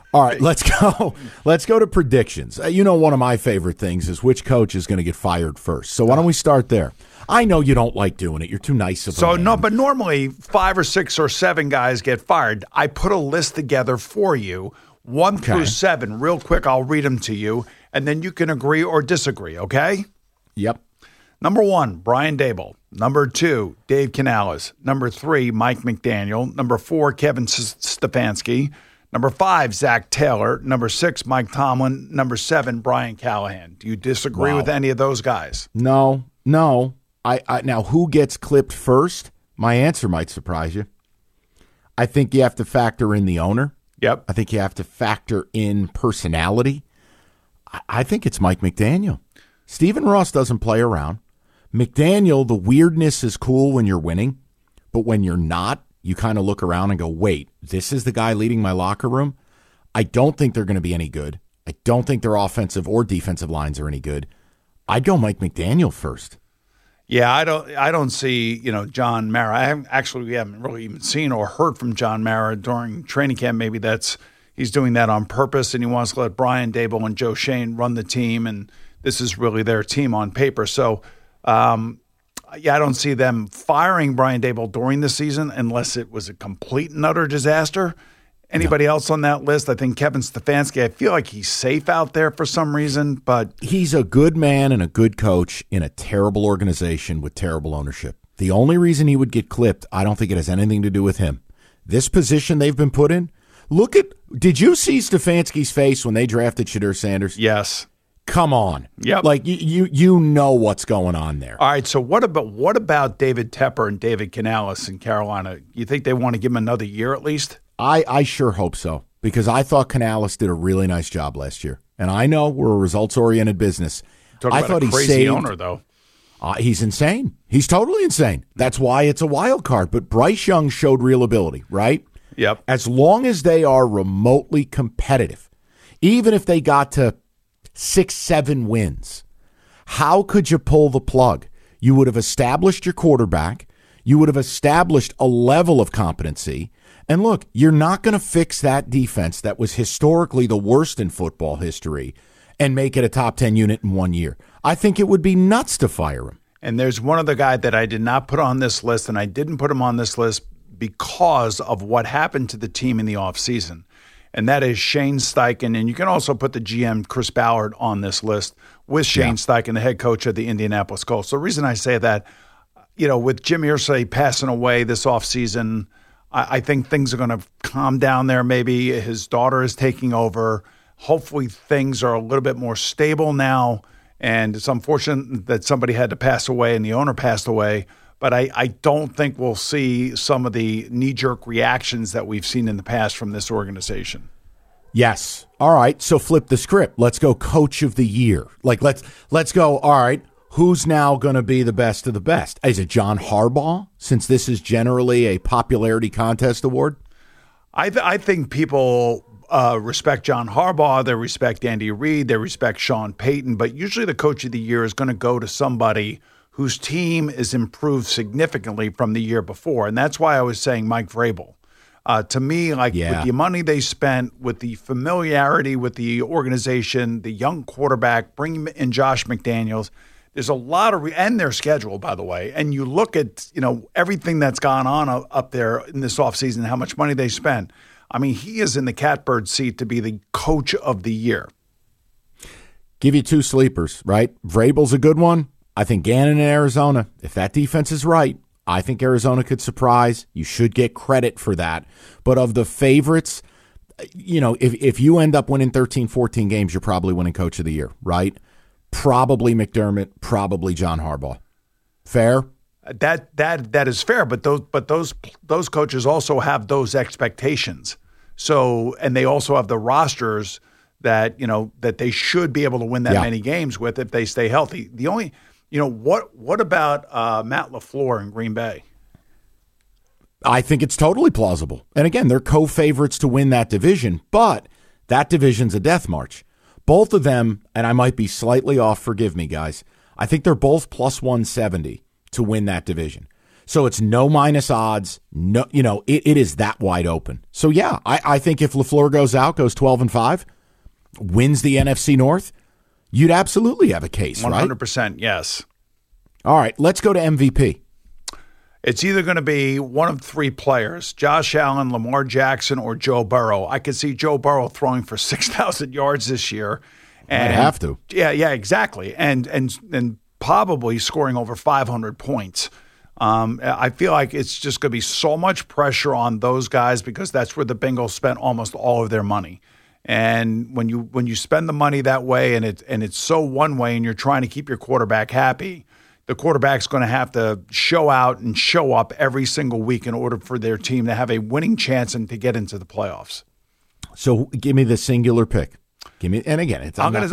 All right, let's go. Let's go to predictions. One of my favorite things is which coach is going to get fired first. So why don't we start there? I know you don't like doing it. You're too nice of a man. No, but normally 5 or 6 or 7 guys get fired. I put a list together for you, 1 through 7. Real quick, I'll read them to you, and then you can agree or disagree, okay? Yep. Number 1, Brian Daboll. Number 2, Dave Canales. Number 3, Mike McDaniel. Number 4, Kevin Stefanski. Number 5, Zach Taylor. Number 6, Mike Tomlin. Number 7, Brian Callahan. Do you disagree with any of those guys? No. I now, who gets clipped first? My answer might surprise you. I think you have to factor in the owner. Yep. I think you have to factor in personality. I think it's Mike McDaniel. Stephen Ross doesn't play around. McDaniel, the weirdness is cool when you're winning, but when you're not, you kind of look around and go, wait, this is the guy leading my locker room? I don't think they're going to be any good. I don't think their offensive or defensive lines are any good. I'd go Mike McDaniel first. Yeah, I don't see, John Mara. We haven't really even seen or heard from John Mara during training camp. Maybe he's doing that on purpose, and he wants to let Brian Daboll and Joe Schoen run the team, and this is really their team on paper. So, I don't see them firing Brian Daboll during the season unless it was a complete and utter disaster. Anybody else on that list? I think Kevin Stefanski, I feel like he's safe out there for some reason, but he's a good man and a good coach in a terrible organization with terrible ownership. The only reason he would get clipped, I don't think it has anything to do with him. This position they've been put in, did you see Stefanski's face when they drafted Shedeur Sanders? Yes. Come on. Yep. Like you know what's going on there. All right, so what about David Tepper and David Canales in Carolina? You think they want to give him another year at least? I sure hope so, because I thought Canales did a really nice job last year. And I know we're a results-oriented business. I thought he crazy saved, owner, though. He's insane. He's totally insane. That's why it's a wild card. But Bryce Young showed real ability, right? Yep. As long as they are remotely competitive, even if they got to 6-7 wins, how could you pull the plug? You would have established your quarterback. You would have established a level of competency. And look, you're not going to fix that defense that was historically the worst in football history and make it a top 10 unit in 1 year. I think it would be nuts to fire him. And there's one other guy that I did not put on this list, and I didn't put him on this list because of what happened to the team in the offseason. And that is Shane Steichen. And you can also put the GM, Chris Ballard, on this list with Shane Steichen, the head coach of the Indianapolis Colts. The reason I say that, with Jim Irsay passing away this offseason, I think things are going to calm down there. Maybe his daughter is taking over. Hopefully things are a little bit more stable now. And it's unfortunate that somebody had to pass away and the owner passed away. But I don't think we'll see some of the knee-jerk reactions that we've seen in the past from this organization. Yes. All right. So flip the script. Let's go coach of the year. Like let's go. All right. Who's now going to be the best of the best? Is it John Harbaugh, since this is generally a popularity contest award? I think people respect John Harbaugh. They respect Andy Reid. They respect Sean Payton. But usually the coach of the year is going to go to somebody whose team is improved significantly from the year before. And that's why I was saying Mike Vrabel. To me, with the money they spent, with the familiarity with the organization, the young quarterback, bringing in Josh McDaniels, there's a lot of and their schedule, by the way. And you look at, everything that's gone on up there in this offseason, how much money they spent. I mean, he is in the catbird seat to be the coach of the year. Give you 2 sleepers, right? Vrabel's a good one. I think Gannon in Arizona, if that defense is right, I think Arizona could surprise. You should get credit for that. But of the favorites, if you end up winning 13, 14 games, you're probably winning coach of the year, right? Probably McDermott, probably John Harbaugh. Fair? That is fair, but those coaches also have those expectations. So, and they also have the rosters that that they should be able to win that many games with if they stay healthy. The only, what about Matt LaFleur in Green Bay? I think it's totally plausible. And again, they're co-favorites to win that division, but that division's a death march. Both of them, and I might be slightly off, forgive me, guys, I think they're both plus 170 to win that division. So it's no minus odds. No, it is that wide open. So yeah, I think if LaFleur goes 12-5, wins the NFC North, you'd absolutely have a case, 100%, right? 100%, yes. All right, let's go to MVP. It's either going to be one of three players, Josh Allen, Lamar Jackson, or Joe Burrow. I could see Joe Burrow throwing for 6,000 yards this year. And, I'd have to. Yeah, exactly. And probably scoring over 500 points. I feel like it's just going to be so much pressure on those guys because that's where the Bengals spent almost all of their money. And when you spend the money that way and it's so one way and you're trying to keep your quarterback happy, the quarterback's going to have to show out and show up every single week in order for their team to have a winning chance and to get into the playoffs. So give me the singular pick. Give me, and again, I'm going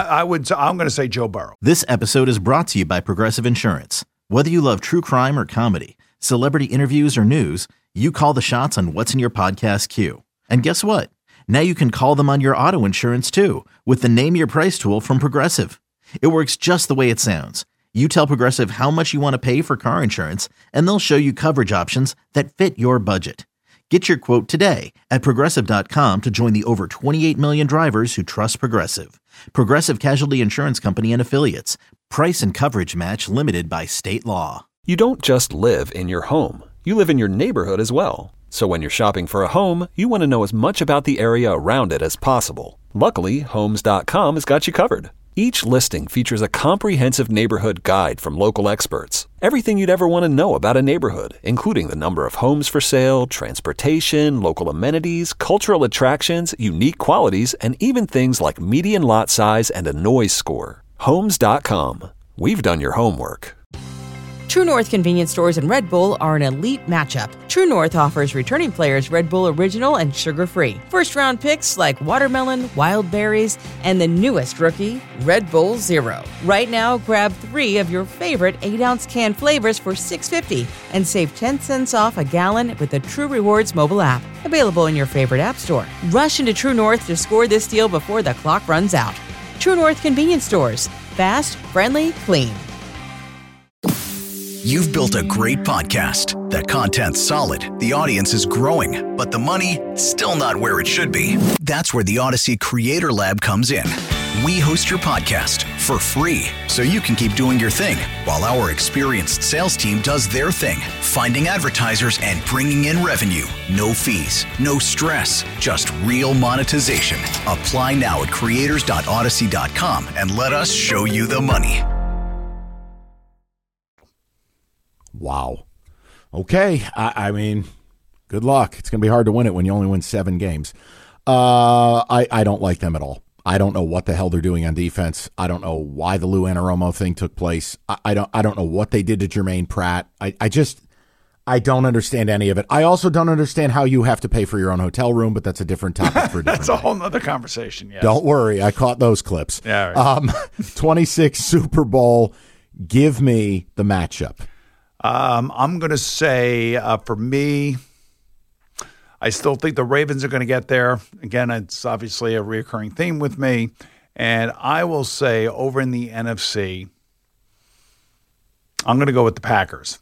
to say Joe Burrow. This episode is brought to you by Progressive Insurance. Whether you love true crime or comedy, celebrity interviews or news, you call the shots on what's in your podcast queue. And guess what? Now you can call them on your auto insurance too with the Name Your Price tool from Progressive. It works just the way it sounds. You tell Progressive how much you want to pay for car insurance, and they'll show you coverage options that fit your budget. Get your quote today at Progressive.com to join the over 28 million drivers who trust Progressive. Progressive Casualty Insurance Company and Affiliates. Price and coverage match limited by state law. You don't just live in your home. You live in your neighborhood as well. So when you're shopping for a home, you want to know as much about the area around it as possible. Luckily, Homes.com has got you covered. Each listing features a comprehensive neighborhood guide from local experts. Everything you'd ever want to know about a neighborhood, including the number of homes for sale, transportation, local amenities, cultural attractions, unique qualities, and even things like median lot size and a noise score. Homes.com. We've done your homework. True North convenience stores and Red Bull are an elite matchup. True North offers returning players Red Bull Original and sugar-free. First-round picks like watermelon, wild berries, and the newest rookie, Red Bull Zero. Right now, grab 3 of your favorite 8-ounce can flavors for $6.50 and save 10 cents off a gallon with the True Rewards mobile app. Available in your favorite app store. Rush into True North to score this deal before the clock runs out. True North convenience stores. Fast, friendly, clean. You've built a great podcast. The content's solid, the audience is growing, but the money, still not where it should be. That's where the Odyssey Creator Lab comes in. We host your podcast for free, so you can keep doing your thing, while our experienced sales team does their thing, finding advertisers and bringing in revenue. No fees, no stress, just real monetization. Apply now at creators.odyssey.com and let us show you the money. Wow. Okay. I mean, good luck. It's going to be hard to win it when you only win 7 games. I don't like them at all. I don't know what the hell they're doing on defense. I don't know why the Lou Anarumo thing took place. I don't know what they did to Jermaine Pratt. I don't understand any of it. I also don't understand how you have to pay for your own hotel room, but that's a different topic for a different That's a whole other conversation, yes. Don't worry. I caught those clips. Yeah, right. 26 Super Bowl. Give me the matchup. I'm going to say, for me, I still think the Ravens are going to get there. Again, it's obviously a reoccurring theme with me. And I will say over in the NFC, I'm going to go with the Packers.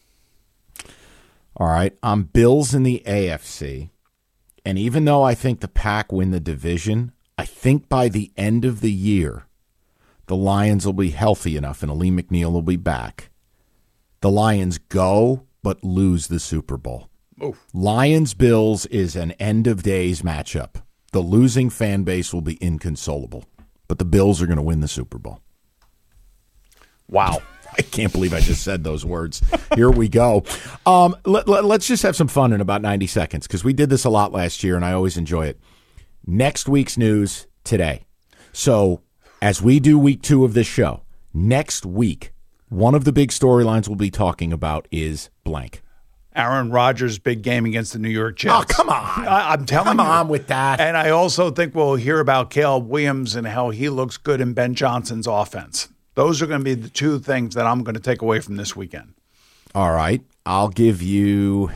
All right. I'm Bills in the AFC. And even though I think the Pack win the division, I think by the end of the year, the Lions will be healthy enough and Aleem McNeil will be back. The Lions go, but lose the Super Bowl. Lions-Bills is an end-of-days matchup. The losing fan base will be inconsolable, but the Bills are going to win the Super Bowl. Wow. I can't believe I just said those words. Here we go. Let's just have some fun in about 90 seconds because we did this a lot last year, and I always enjoy it. Next week's news today. So as we do week 2 of this show, next week, one of the big storylines we'll be talking about is blank. Aaron Rodgers' big game against the New York Jets. Oh, come on. I'm telling you. Come on with that. And I also think we'll hear about Caleb Williams and how he looks good in Ben Johnson's offense. Those are going to be the 2 things that I'm going to take away from this weekend. All right. I'll give you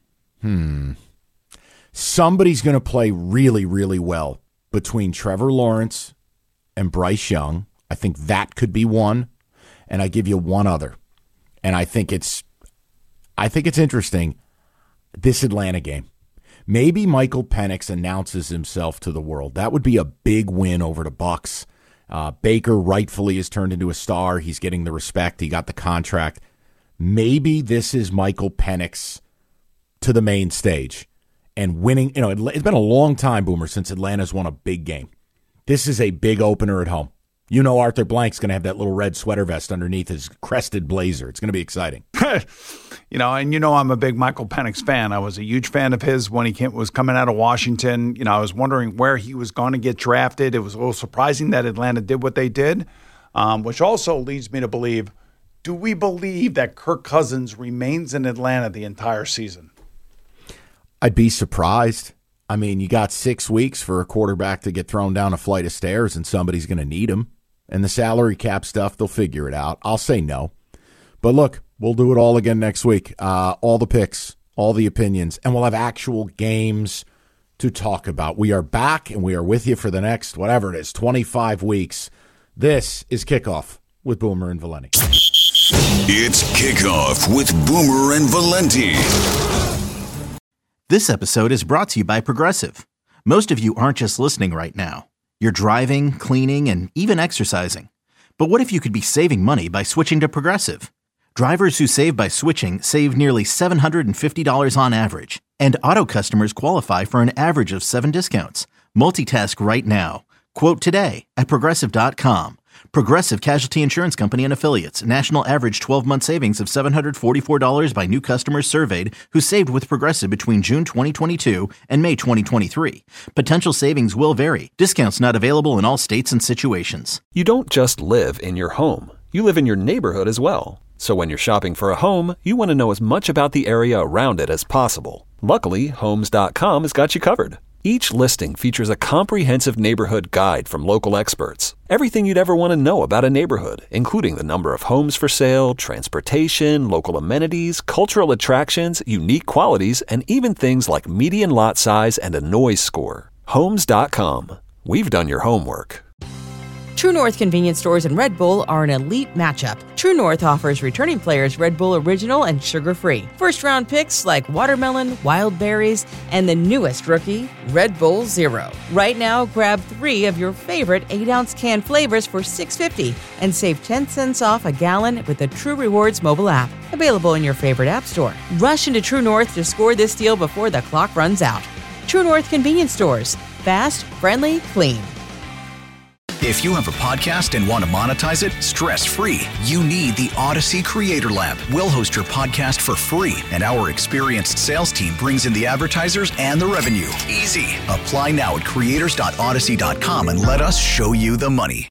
somebody's going to play really, really well between Trevor Lawrence and Bryce Young. I think that could be one. And I give you one other. And I think it's I think it's interesting, this Atlanta game. Maybe Michael Penix announces himself to the world. That would be a big win over the Bucs. Baker rightfully has turned into a star. He's getting the respect. He got the contract. Maybe this is Michael Penix to the main stage and winning. You know, it's been a long time, Boomer, since Atlanta's won a big game. This is a big opener at home. You know Arthur Blank's going to have that little red sweater vest underneath his crested blazer. It's going to be exciting. I'm a big Michael Penix fan. I was a huge fan of his when he was coming out of Washington. I was wondering where he was going to get drafted. It was a little surprising that Atlanta did what they did, which also leads me to believe, do we believe that Kirk Cousins remains in Atlanta the entire season? I'd be surprised. I mean, you got 6 weeks for a quarterback to get thrown down a flight of stairs, and somebody's going to need him. And the salary cap stuff, they'll figure it out. I'll say no. But look, we'll do it all again next week. All the picks, all the opinions, and we'll have actual games to talk about. We are back, and we are with you for the next, whatever it is, 25 weeks. This is Kickoff with Boomer and Valenti. It's Kickoff with Boomer and Valenti. This episode is brought to you by Progressive. Most of you aren't just listening right now. You're driving, cleaning, and even exercising. But what if you could be saving money by switching to Progressive? Drivers who save by switching save nearly $750 on average. And auto customers qualify for an average of 7 discounts. Multitask right now. Quote today at Progressive.com. Progressive Casualty Insurance Company and Affiliates. National average 12-month savings of $744 by new customers surveyed who saved with Progressive between June 2022 and May 2023. Potential savings will vary. Discounts not available in all states and situations. You don't just live in your home. You live in your neighborhood as well. So when you're shopping for a home, you want to know as much about the area around it as possible. Luckily, Homes.com has got you covered. Each listing features a comprehensive neighborhood guide from local experts. Everything you'd ever want to know about a neighborhood, including the number of homes for sale, transportation, local amenities, cultural attractions, unique qualities, and even things like median lot size and a noise score. Homes.com. We've done your homework. True North convenience stores and Red Bull are an elite matchup. True North offers returning players Red Bull Original and sugar-free. First-round picks like watermelon, wild berries, and the newest rookie, Red Bull Zero. Right now, grab 3 of your favorite 8-ounce can flavors for $6.50 and save 10 cents off a gallon with the True Rewards mobile app. Available in your favorite app store. Rush into True North to score this deal before the clock runs out. True North convenience stores. Fast, friendly, clean. If you have a podcast and want to monetize it stress-free, you need the Odyssey Creator Lab. We'll host your podcast for free, and our experienced sales team brings in the advertisers and the revenue. Easy. Apply now at creators.odyssey.com and let us show you the money.